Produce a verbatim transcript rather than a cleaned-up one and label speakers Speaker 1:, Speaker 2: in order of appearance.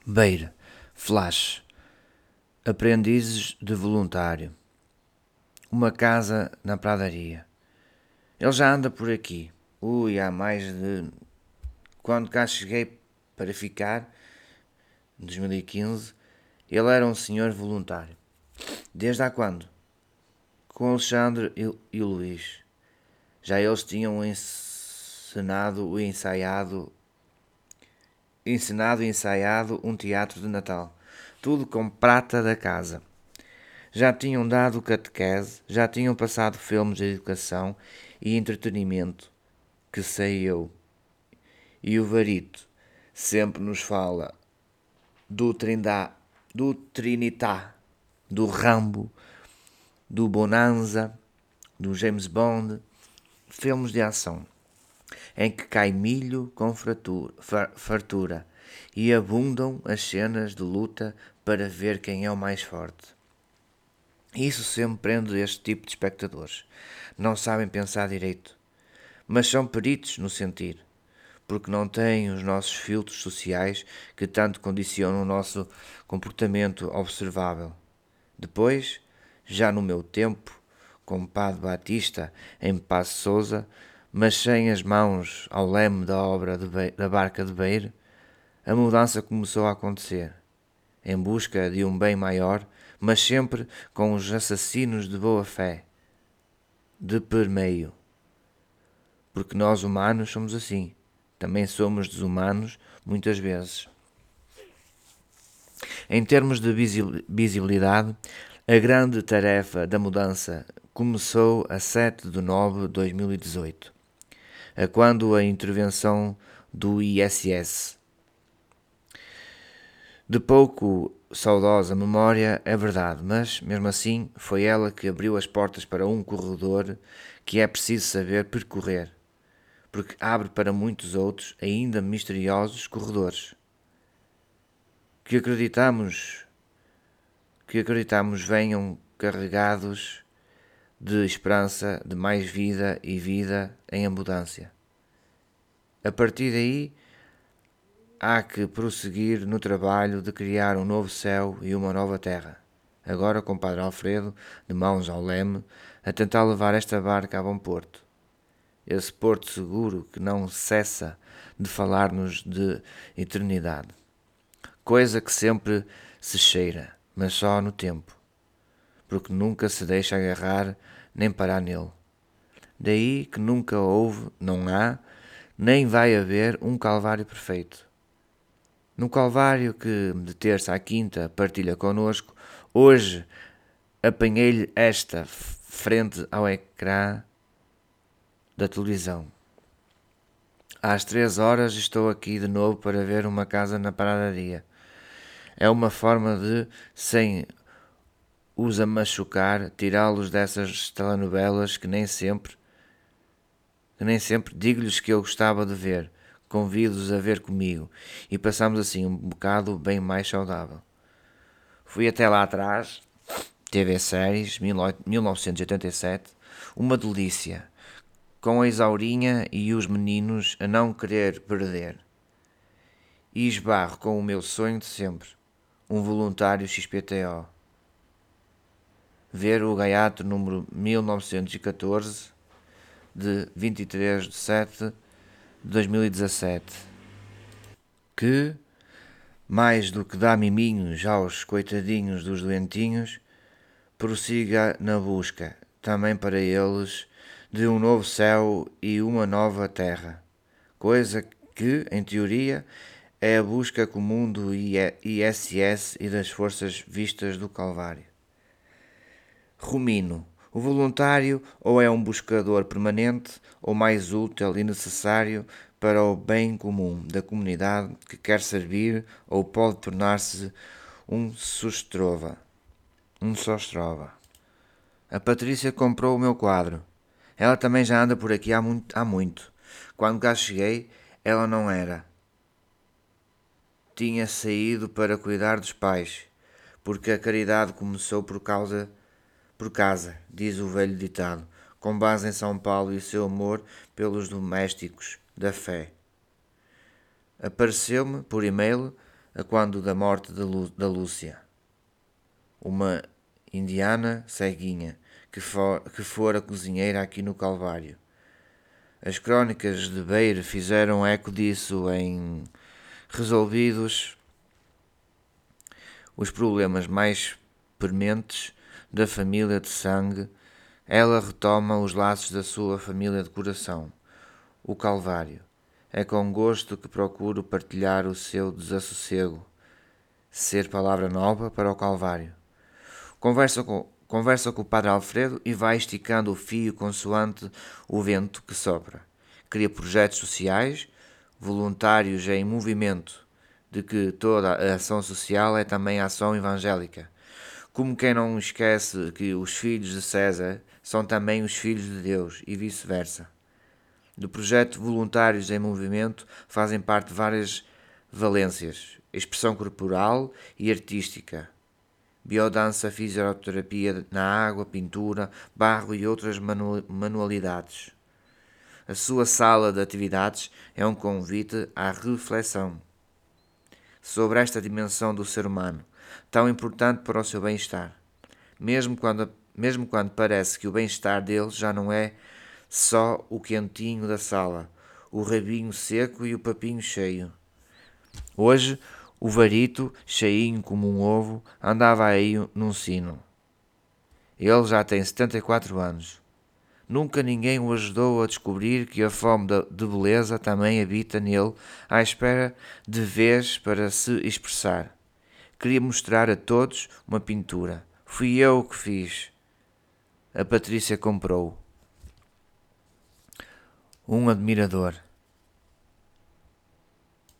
Speaker 1: Beira, Flash, Aprendizes de Voluntário, uma casa na pradaria. Ele já anda por aqui. Ui, há mais de... Quando cá cheguei para ficar, em dois mil e quinze, ele era um senhor voluntário. Desde há quando? Com Alexandre e o Luís. Já eles tinham encenado e ensaiado encenado e ensaiado um teatro de Natal, tudo com prata da casa. Já tinham dado catequese, já tinham passado filmes de educação e entretenimento, que sei eu. E o Varito sempre nos fala do Trindá, do Trinitá, do Rambo, do Bonanza, do James Bond, filmes de ação, em que cai milho com fartura e abundam as cenas de luta para ver quem é o mais forte. Isso sempre prende este tipo de espectadores. Não sabem pensar direito, mas são peritos no sentir, porque não têm os nossos filtros sociais que tanto condicionam o nosso comportamento observável. Depois, já no meu tempo, com Padre Batista em Passo Sousa, mas sem as mãos ao leme da obra de Be- da barca de Beira, a mudança começou a acontecer, em busca de um bem maior, mas sempre com os assassinos de boa fé, de permeio. Porque nós humanos somos assim, também somos desumanos muitas vezes. Em termos de visibilidade, a grande tarefa da mudança começou a sete de nove de dois mil e dezoito, a quando a intervenção do I S S. De pouco saudosa memória, é verdade, mas, mesmo assim, foi ela que abriu as portas para um corredor que é preciso saber percorrer, porque abre para muitos outros, ainda misteriosos, corredores que acreditamos que acreditamos venham carregados de esperança, de mais vida e vida em abundância. A partir daí, há que prosseguir no trabalho de criar um novo céu e uma nova terra. Agora com Padre Alfredo, de mãos ao leme, a tentar levar esta barca a bom porto. Esse porto seguro que não cessa de falar-nos de eternidade. Coisa que sempre se cheira, mas só no tempo, porque nunca se deixa agarrar nem parar nele. Daí que nunca houve, não há, nem vai haver um Calvário perfeito. No Calvário que de terça à quinta partilha connosco, hoje apanhei-lhe esta frente ao ecrã da televisão. Às três horas estou aqui de novo para ver uma casa na padaria. É uma forma de, sem os a machucar, tirá-los dessas telenovelas que nem sempre, que nem sempre digo-lhes que eu gostava de ver. Convido-os a ver comigo e passamos assim um bocado bem mais saudável. Fui até lá atrás, T V Séries, mil novecentos e oitenta e sete, uma delícia, com a Isaurinha e os meninos a não querer perder. E esbarro com o meu sonho de sempre, um voluntário X P T O. Ver o gaiato número mil novecentos e catorze, de vinte e três de setembro de dois mil e dezassete, que, mais do que dá miminhos aos coitadinhos dos doentinhos, prossiga na busca, também para eles, de um novo céu e uma nova terra, coisa que, em teoria, é a busca comum do I S S e das forças vistas do Calvário. Rumino. O voluntário ou é um buscador permanente ou mais útil e necessário para o bem comum da comunidade que quer servir, ou pode tornar-se um sostrova. Um sostrova. A Patrícia comprou o meu quadro. Ela também já anda por aqui há muito. Há muito. Quando cá cheguei, ela não era. Tinha saído para cuidar dos pais, porque a caridade começou por causa por casa, diz o velho ditado, com base em São Paulo e seu amor pelos domésticos da fé. Apareceu-me, por e-mail, a quando da morte de Lu, da Lúcia, uma indiana ceguinha que, for, que fora cozinheira aqui no Calvário. As crónicas de Beire fizeram eco disso em Resolvidos os problemas mais prementes da família de sangue, ela retoma os laços da sua família de coração, o Calvário. É com gosto que procuro partilhar o seu desassossego, ser palavra nova para o Calvário. Conversa com, conversa com o Padre Alfredo e vai esticando o fio consoante o vento que sopra. Cria projetos sociais, voluntários em movimento, de que toda a ação social é também ação evangélica. Como quem não esquece que os filhos de César são também os filhos de Deus e vice-versa. Do projeto Voluntários em Movimento fazem parte várias valências, expressão corporal e artística, biodança, fisioterapia na água, pintura, barro e outras manu- manualidades. A sua sala de atividades é um convite à reflexão sobre esta dimensão do ser humano, tão importante para o seu bem-estar, mesmo quando, mesmo quando parece que o bem-estar dele já não é só o quentinho da sala, o rabinho seco e o papinho cheio. Hoje, o varito, cheinho como um ovo, andava aí num sino. Ele já tem setenta e quatro anos. Nunca ninguém o ajudou a descobrir que a fome de beleza também habita nele, à espera de vez para se expressar. Queria mostrar a todos uma pintura. Fui eu que fiz. A Patrícia comprou. Um admirador.